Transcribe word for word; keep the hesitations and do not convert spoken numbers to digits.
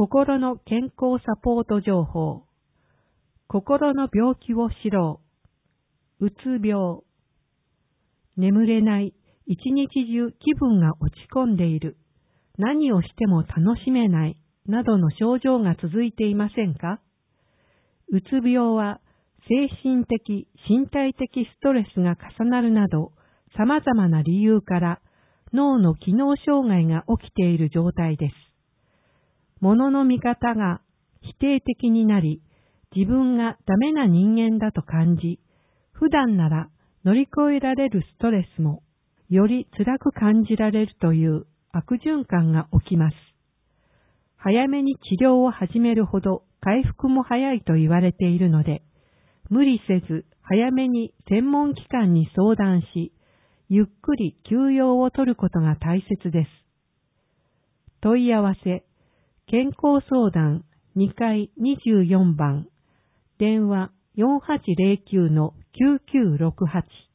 心の健康サポート情報。心の病気を知ろう。うつ病。眠れない。一日中気分が落ち込んでいる。何をしても楽しめない。などの症状が続いていませんか？うつ病は精神的、身体的ストレスが重なるなど、様々な理由から脳の機能障害が起きている状態です。物の見方が否定的になり、自分がダメな人間だと感じ、普段なら乗り越えられるストレスもより辛く感じられるという悪循環が起きます。早めに治療を始めるほど回復も早いと言われているので、無理せず早めに専門機関に相談し、ゆっくり休養を取ることが大切です。問い合わせ、健康相談にかいにじゅうよんばん、電話 よんはちゼロきゅうのきゅうきゅうろくはち